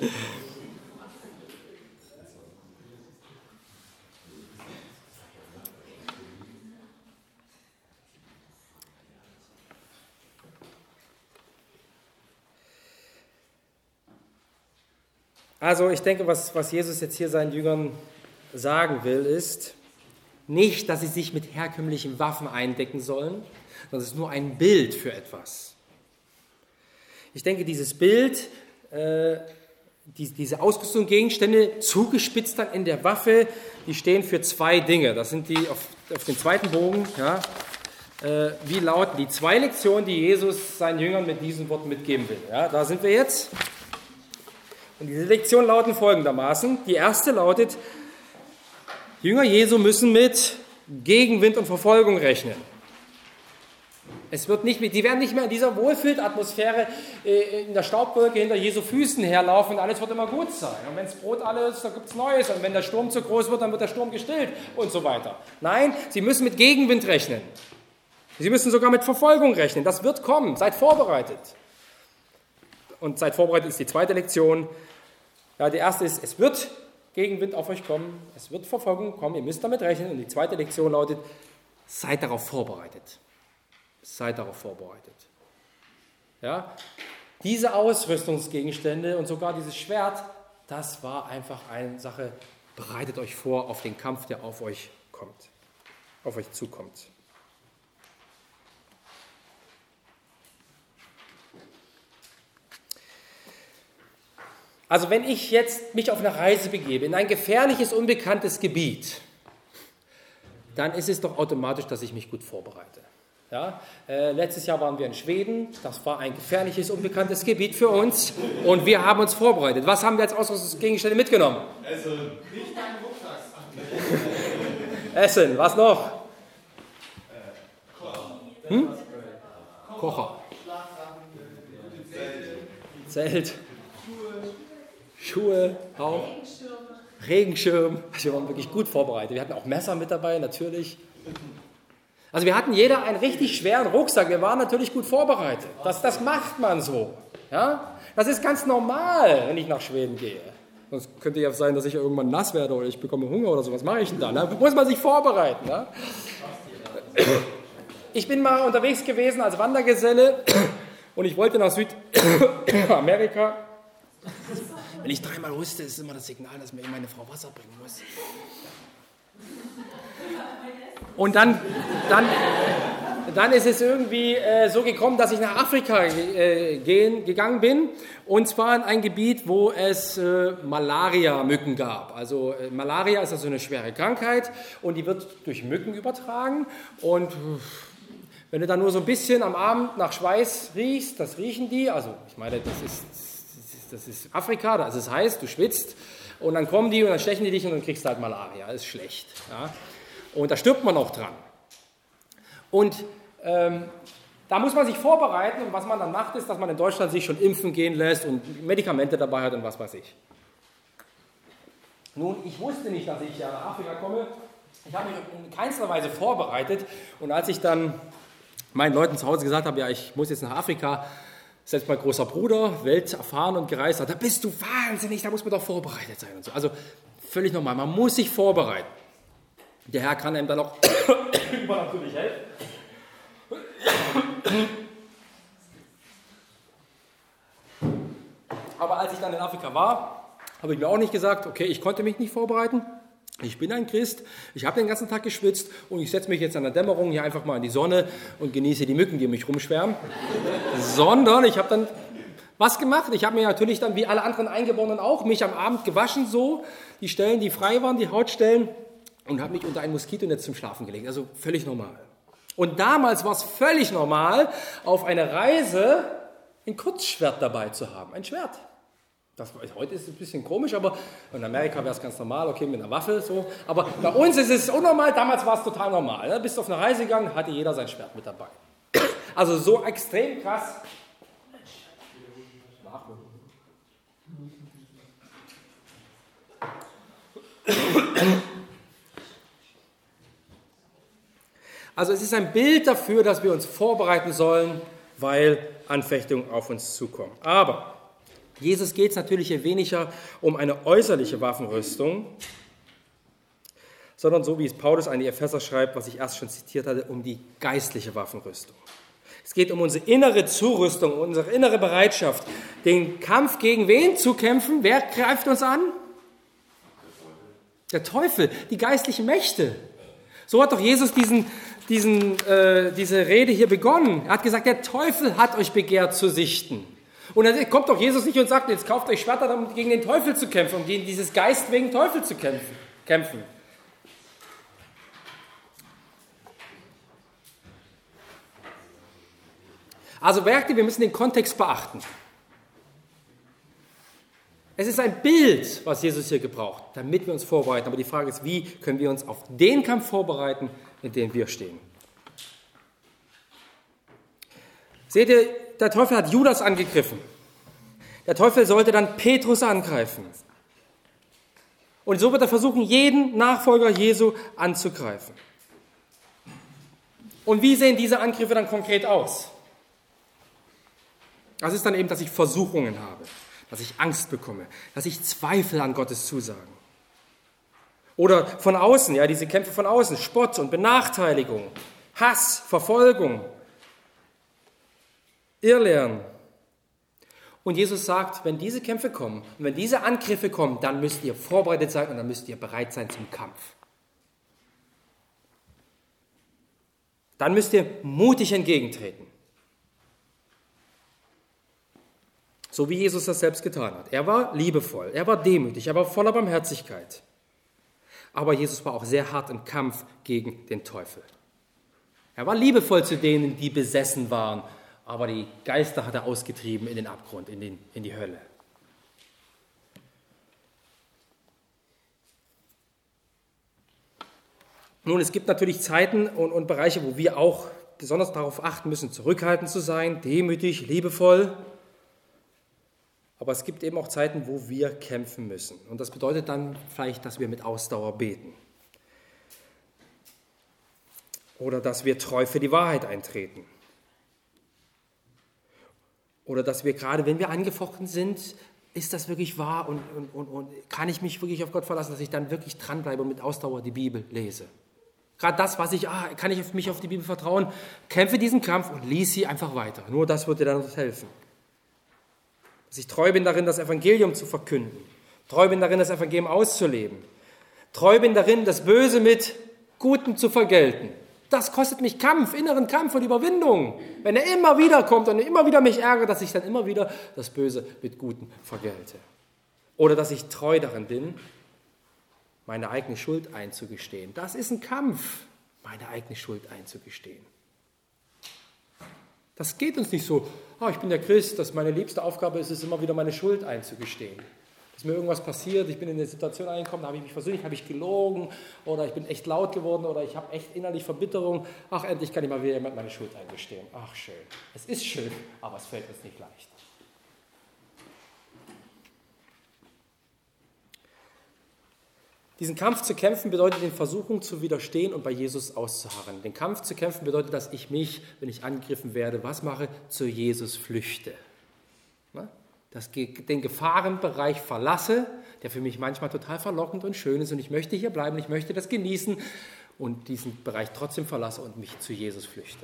Also ich denke, was, was Jesus jetzt hier seinen Jüngern sagen will, ist nicht, dass sie sich mit herkömmlichen Waffen eindecken sollen, sondern es ist nur ein Bild für etwas. Ich denke, dieses Bild, äh, die, diese Ausrüstung, Gegenstände, zugespitzt dann in der Waffe, die stehen für zwei Dinge. Das sind die auf, auf dem zweiten Bogen. Ja, äh, wie lauten die zwei Lektionen, die Jesus seinen Jüngern mit diesen Worten mitgeben will? Ja, da sind wir jetzt. Und diese Lektionen lauten folgendermaßen. Die erste lautet, Jünger Jesu müssen mit Gegenwind und Verfolgung rechnen. Es wird nicht mehr, die werden nicht mehr in dieser Wohlfühlatmosphäre in der Staubwolke hinter Jesu Füßen herlaufen und alles wird immer gut sein. Und wenn das Brot alle ist, dann gibt es Neues. Und wenn der Sturm zu groß wird, dann wird der Sturm gestillt und so weiter. Nein, sie müssen mit Gegenwind rechnen. Sie müssen sogar mit Verfolgung rechnen. Das wird kommen. Seid vorbereitet. Und seid vorbereitet ist die zweite Lektion. Ja, die erste ist, es wird Gegenwind auf euch kommen, es wird Verfolgung kommen, ihr müsst damit rechnen. Und die zweite Lektion lautet, seid darauf vorbereitet. Seid darauf vorbereitet. Ja? Diese Ausrüstungsgegenstände und sogar dieses Schwert, das war einfach eine Sache, bereitet euch vor auf den Kampf, der auf euch kommt, auf euch zukommt. Also wenn ich jetzt mich auf eine Reise begebe, in ein gefährliches, unbekanntes Gebiet, dann ist es doch automatisch, dass ich mich gut vorbereite. Ja? Äh, letztes Jahr waren wir in Schweden, das war ein gefährliches, unbekanntes Gebiet für uns und wir haben uns vorbereitet. Was haben wir als Ausrüstungsgegenstände mitgenommen? Essen. Nicht dein Rucksack. Essen, was noch? Hm? Kocher. Zelt. Schuhe, auch. Regenschirm. Also wir waren wirklich gut vorbereitet. Wir hatten auch Messer mit dabei, natürlich. Also wir hatten jeder einen richtig schweren Rucksack. Wir waren natürlich gut vorbereitet. Das, das macht man so. Ja? Das ist ganz normal, wenn ich nach Schweden gehe. Sonst könnte ja sein, dass ich irgendwann nass werde oder ich bekomme Hunger oder so. Was mache ich denn dann? Da muss man sich vorbereiten. Ja? ich bin mal unterwegs gewesen als Wandergeselle und ich wollte nach Südamerika. Wenn ich dreimal huste, ist immer das Signal, dass mir meine Frau Wasser bringen muss. Und dann, dann, dann ist es irgendwie äh, so gekommen, dass ich nach Afrika äh, gehen, gegangen bin. Und zwar in ein Gebiet, wo es äh, Malaria-Mücken gab. Also äh, Malaria ist also eine schwere Krankheit und die wird durch Mücken übertragen. Und wenn du dann nur so ein bisschen am Abend nach Schweiß riechst, das riechen die. Also ich meine, das ist, das ist Afrika, da ist es heiß, du schwitzt. Und dann kommen die und dann stechen die dich und dann kriegst du halt Malaria. Das ist schlecht. Ja. Und da stirbt man auch dran. Und ähm, da muss man sich vorbereiten. Und was man dann macht, ist, dass man in Deutschland sich schon impfen gehen lässt und Medikamente dabei hat und was weiß ich. Nun, ich wusste nicht, dass ich ja nach Afrika komme. Ich habe mich in keinster Weise vorbereitet. Und als ich dann meinen Leuten zu Hause gesagt habe, ja, ich muss jetzt nach Afrika, selbst mein großer Bruder, welterfahren und gereist hat, da bist du wahnsinnig, da muss man doch vorbereitet sein und so. Also völlig normal, man muss sich vorbereiten. Der Herr kann einem dann auch übernatürlich helfen. Aber als ich dann in Afrika war, habe ich mir auch nicht gesagt, okay, ich konnte mich nicht vorbereiten. Ich bin ein Christ, ich habe den ganzen Tag geschwitzt und ich setze mich jetzt an der Dämmerung hier einfach mal in die Sonne und genieße die Mücken, die um mich rumschwärmen. Sondern ich habe dann was gemacht. Ich habe mir natürlich dann wie alle anderen Eingeborenen auch mich am Abend gewaschen, so die Stellen, die frei waren, die Hautstellen, und habe mich unter ein Moskitonetz zum Schlafen gelegt. Also völlig normal. Und damals war es völlig normal, auf einer Reise ein Kurzschwert dabei zu haben. Ein Schwert. Das, heute ist es ein bisschen komisch, aber in Amerika wäre es ganz normal, okay, mit einer Waffe so. Aber bei uns ist es unnormal, damals war es total normal. Ne? Bist du auf eine Reise gegangen, hatte jeder sein Schwert mit dabei. Also so extrem krass. Also es ist ein Bild dafür, dass wir uns vorbereiten sollen, weil Anfechtungen auf uns zukommen. Aber Jesus geht es natürlich hier weniger um eine äußerliche Waffenrüstung, sondern so wie es Paulus an die Epheser schreibt, was ich erst schon zitiert hatte, um die geistliche Waffenrüstung. Es geht um unsere innere Zurüstung, unsere innere Bereitschaft, den Kampf gegen wen zu kämpfen. Wer greift uns an? Der Teufel, die geistlichen Mächte. So hat doch Jesus diesen, diesen, äh, diese Rede hier begonnen. Er hat gesagt, der Teufel hat euch begehrt zu sichten. Und dann kommt doch Jesus nicht und sagt, jetzt kauft euch Schwerter, um gegen den Teufel zu kämpfen, um gegen dieses Geist wegen Teufel zu kämpfen. kämpfen. Also merkt ihr, wir müssen den Kontext beachten. Es ist ein Bild, was Jesus hier gebraucht, damit wir uns vorbereiten. Aber die Frage ist, wie können wir uns auf den Kampf vorbereiten, in dem wir stehen? Seht ihr, der Teufel hat Judas angegriffen. Der Teufel sollte dann Petrus angreifen. Und so wird er versuchen, jeden Nachfolger Jesu anzugreifen. Und wie sehen diese Angriffe dann konkret aus? Das ist dann eben, dass ich Versuchungen habe, dass ich Angst bekomme, dass ich Zweifel an Gottes Zusagen. Oder von außen, ja, diese Kämpfe von außen, Spott und Benachteiligung, Hass, Verfolgung, Irrlehren. Und Jesus sagt, wenn diese Kämpfe kommen und wenn diese Angriffe kommen, dann müsst ihr vorbereitet sein und dann müsst ihr bereit sein zum Kampf. Dann müsst ihr mutig entgegentreten. So wie Jesus das selbst getan hat. Er war liebevoll, er war demütig, er war voller Barmherzigkeit. Aber Jesus war auch sehr hart im Kampf gegen den Teufel. Er war liebevoll zu denen, die besessen waren, aber die Geister hat er ausgetrieben in den Abgrund, in, den, in die Hölle. Nun, es gibt natürlich Zeiten und, und Bereiche, wo wir auch besonders darauf achten müssen, zurückhaltend zu sein, demütig, liebevoll. Aber es gibt eben auch Zeiten, wo wir kämpfen müssen. Und das bedeutet dann vielleicht, dass wir mit Ausdauer beten. Oder dass wir treu für die Wahrheit eintreten. Oder dass wir gerade, wenn wir angefochten sind, ist das wirklich wahr und, und, und, und kann ich mich wirklich auf Gott verlassen, dass ich dann wirklich dranbleibe und mit Ausdauer die Bibel lese. Gerade das, was ich, ah, kann ich auf mich auf die Bibel vertrauen, kämpfe diesen Kampf und lies sie einfach weiter. Nur das wird dir dann helfen. Dass ich treu bin darin, das Evangelium zu verkünden. Treu bin darin, das Evangelium auszuleben. Treu bin darin, das Böse mit Gutem zu vergelten. Das kostet mich Kampf, inneren Kampf und Überwindung. Wenn er immer wieder kommt und immer wieder mich ärgert, dass ich dann immer wieder das Böse mit Gutem vergelte. Oder dass ich treu darin bin, meine eigene Schuld einzugestehen. Das ist ein Kampf, meine eigene Schuld einzugestehen. Das geht uns nicht so, oh, ich bin der Christ, dass meine liebste Aufgabe ist es, immer wieder meine Schuld einzugestehen. Dass mir irgendwas passiert, ich bin in eine Situation eingekommen, da habe ich mich versündigt, habe ich gelogen oder ich bin echt laut geworden oder ich habe echt innerlich Verbitterung. Ach, endlich kann ich mal wieder jemand meine Schuld eingestehen. Ach, schön. Es ist schön, aber es fällt uns nicht leicht. Diesen Kampf zu kämpfen bedeutet, den Versuchungen zu widerstehen und bei Jesus auszuharren. Den Kampf zu kämpfen bedeutet, dass ich mich, wenn ich angegriffen werde, was mache? Zu Jesus flüchte. Dass ich den Gefahrenbereich verlasse, der für mich manchmal total verlockend und schön ist und ich möchte hier bleiben, ich möchte das genießen und diesen Bereich trotzdem verlasse und mich zu Jesus flüchte.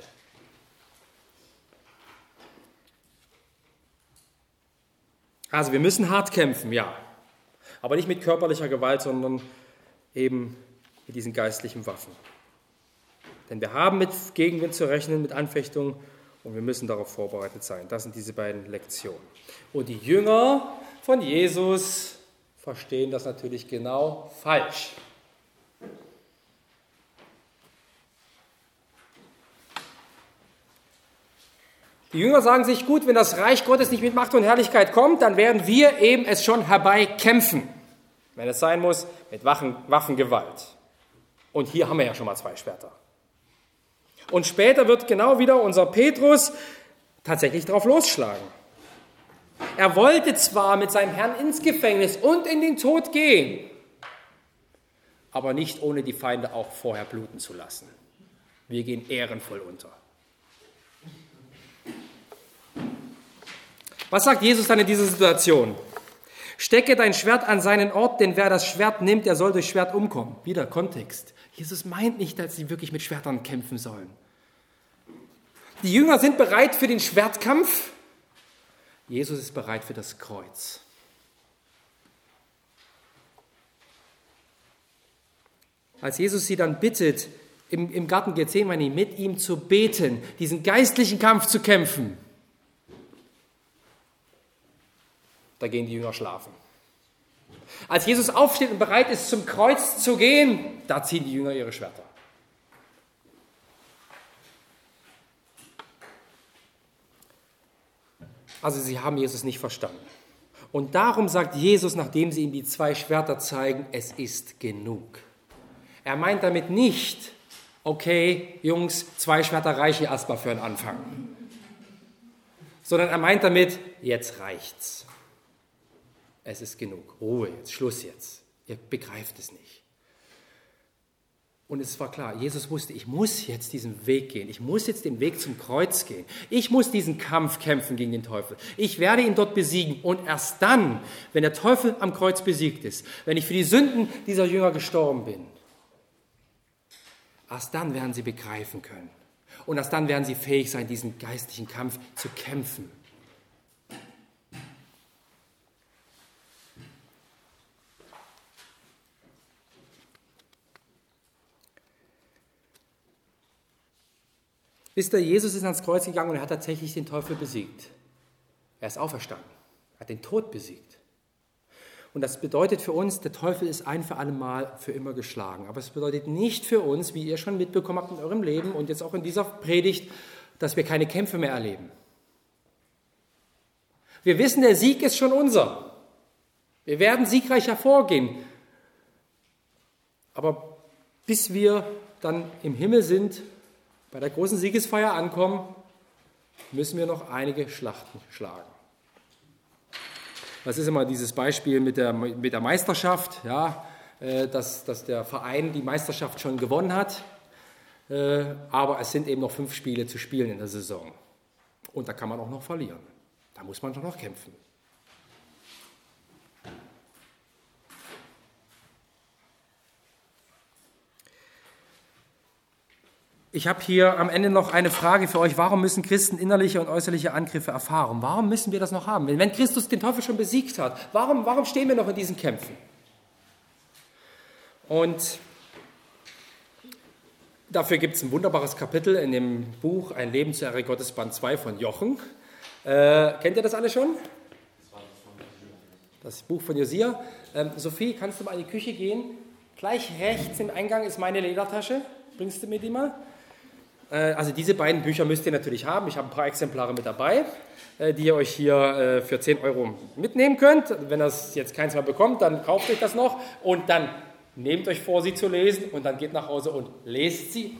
Also wir müssen hart kämpfen, ja, aber nicht mit körperlicher Gewalt, sondern eben mit diesen geistlichen Waffen. Denn wir haben mit Gegenwind zu rechnen, mit Anfechtungen und wir müssen darauf vorbereitet sein. Das sind diese beiden Lektionen. Und die Jünger von Jesus verstehen das natürlich genau falsch. Die Jünger sagen sich, gut, wenn das Reich Gottes nicht mit Macht und Herrlichkeit kommt, dann werden wir eben es schon herbeikämpfen. Wenn es sein muss, mit Waffen, Waffengewalt. Und hier haben wir ja schon mal zwei Schwerter. Und später wird genau wieder unser Petrus tatsächlich drauf losschlagen. Er wollte zwar mit seinem Herrn ins Gefängnis und in den Tod gehen, aber nicht ohne die Feinde auch vorher bluten zu lassen. Wir gehen ehrenvoll unter. Was sagt Jesus dann in dieser Situation? Stecke dein Schwert an seinen Ort, denn wer das Schwert nimmt, der soll durch Schwert umkommen. Wieder Kontext. Jesus meint nicht, dass sie wirklich mit Schwertern kämpfen sollen. Die Jünger sind bereit für den Schwertkampf. Jesus ist bereit für das Kreuz. Als Jesus sie dann bittet, im, im Garten Gethsemane mit ihm zu beten, diesen geistlichen Kampf zu kämpfen, da gehen die Jünger schlafen. Als Jesus aufsteht und bereit ist, zum Kreuz zu gehen, da ziehen die Jünger ihre Schwerter. Also sie haben Jesus nicht verstanden. Und darum sagt Jesus, nachdem sie ihm die zwei Schwerter zeigen, es ist genug. Er meint damit nicht, okay, Jungs, zwei Schwerter reichen erstmal für einen Anfang. Sondern er meint damit, jetzt reicht's. Es ist genug. Ruhe jetzt, Schluss jetzt. Ihr begreift es nicht. Und es war klar, Jesus wusste, ich muss jetzt diesen Weg gehen. Ich muss jetzt den Weg zum Kreuz gehen. Ich muss diesen Kampf kämpfen gegen den Teufel. Ich werde ihn dort besiegen. Und erst dann, wenn der Teufel am Kreuz besiegt ist, wenn ich für die Sünden dieser Jünger gestorben bin, erst dann werden sie begreifen können. Und erst dann werden sie fähig sein, diesen geistlichen Kampf zu kämpfen. Wisst ihr, Jesus ist ans Kreuz gegangen und er hat tatsächlich den Teufel besiegt. Er ist auferstanden. Er hat den Tod besiegt. Und das bedeutet für uns, der Teufel ist ein für alle Mal für immer geschlagen. Aber es bedeutet nicht für uns, wie ihr schon mitbekommen habt in eurem Leben und jetzt auch in dieser Predigt, dass wir keine Kämpfe mehr erleben. Wir wissen, der Sieg ist schon unser. Wir werden siegreich hervorgehen. Aber bis wir dann im Himmel sind, bei der großen Siegesfeier ankommen, müssen wir noch einige Schlachten schlagen. Das ist immer dieses Beispiel mit der, mit der Meisterschaft, ja, dass, dass der Verein die Meisterschaft schon gewonnen hat, aber es sind eben noch fünf Spiele zu spielen in der Saison. Und da kann man auch noch verlieren. Da muss man doch noch kämpfen. Ich habe hier am Ende noch eine Frage für euch. Warum müssen Christen innerliche und äußerliche Angriffe erfahren? Warum müssen wir das noch haben? Wenn Christus den Teufel schon besiegt hat, warum, warum stehen wir noch in diesen Kämpfen? Und dafür gibt es ein wunderbares Kapitel in dem Buch Ein Leben zur Ehre Gottes, Band zwei von Jochen. Äh, kennt ihr das alle schon? Das Buch von Josia. Ähm, Sophie, kannst du mal in die Küche gehen? Gleich rechts im Eingang ist meine Ledertasche. Bringst du mir die mal? Äh, also diese beiden Bücher müsst ihr natürlich haben. Ich habe ein paar Exemplare mit dabei, äh, die ihr euch hier äh, für zehn Euro mitnehmen könnt. Wenn ihr es jetzt keins mehr bekommt, dann kauft euch das noch und dann nehmt euch vor, sie zu lesen und dann geht nach Hause und lest sie.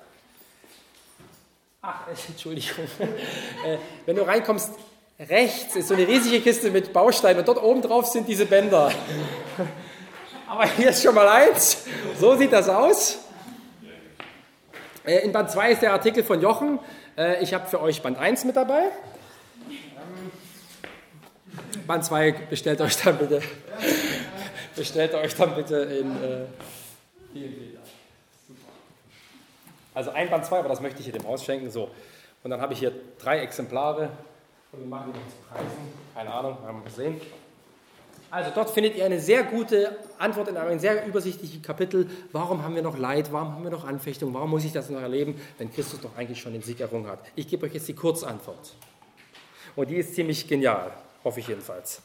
Ach, Entschuldigung. äh, wenn du reinkommst, rechts ist so eine riesige Kiste mit Bausteinen und dort oben drauf sind diese Bänder. Aber hier ist schon mal eins. So sieht das aus. In Band zwei ist der Artikel von Jochen. Ich habe für euch Band eins mit dabei. Band zwei bestellt euch dann bitte, bestellt euch dann bitte in D und D. Also ein Band zwei, aber das möchte ich hier dem ausschenken. So. Und dann habe ich hier drei Exemplare. Und wir machen die noch zu Preisen. Keine Ahnung, werden wir sehen. Also dort findet ihr eine sehr gute Antwort in einem sehr übersichtlichen Kapitel. Warum haben wir noch Leid? Warum haben wir noch Anfechtung? Warum muss ich das noch erleben, wenn Christus doch eigentlich schon den Sieg errungen hat? Ich gebe euch jetzt die Kurzantwort. Und die ist ziemlich genial, hoffe ich jedenfalls.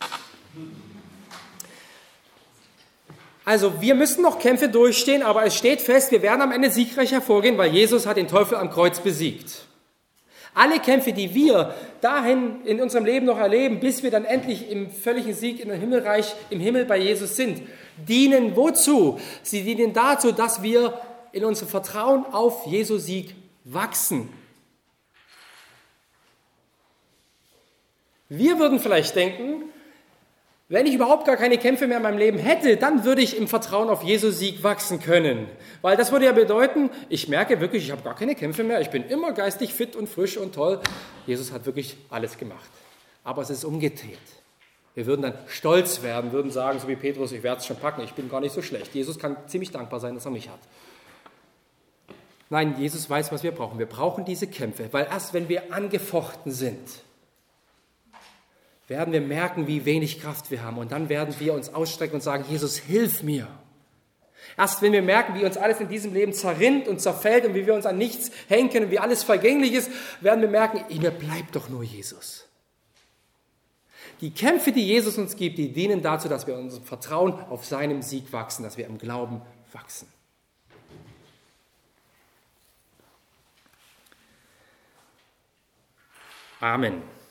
Also wir müssen noch Kämpfe durchstehen, aber es steht fest, wir werden am Ende siegreich hervorgehen, weil Jesus hat den Teufel am Kreuz besiegt. Alle Kämpfe, die wir dahin in unserem Leben noch erleben, bis wir dann endlich im völligen Sieg in dem Himmelreich, im Himmel bei Jesus sind, dienen wozu? Sie dienen dazu, dass wir in unserem Vertrauen auf Jesu Sieg wachsen. Wir würden vielleicht denken, wenn ich überhaupt gar keine Kämpfe mehr in meinem Leben hätte, dann würde ich im Vertrauen auf Jesu Sieg wachsen können. Weil das würde ja bedeuten, ich merke wirklich, ich habe gar keine Kämpfe mehr, ich bin immer geistig fit und frisch und toll. Jesus hat wirklich alles gemacht. Aber es ist umgedreht. Wir würden dann stolz werden, würden sagen, so wie Petrus, ich werde es schon packen, ich bin gar nicht so schlecht. Jesus kann ziemlich dankbar sein, dass er mich hat. Nein, Jesus weiß, was wir brauchen. Wir brauchen diese Kämpfe, weil erst wenn wir angefochten sind, werden wir merken, wie wenig Kraft wir haben. Und dann werden wir uns ausstrecken und sagen, Jesus, hilf mir. Erst wenn wir merken, wie uns alles in diesem Leben zerrinnt und zerfällt und wie wir uns an nichts hängen können und wie alles vergänglich ist, werden wir merken, in mir bleibt doch nur Jesus. Die Kämpfe, die Jesus uns gibt, die dienen dazu, dass wir in unserem Vertrauen auf seinem Sieg wachsen, dass wir im Glauben wachsen. Amen.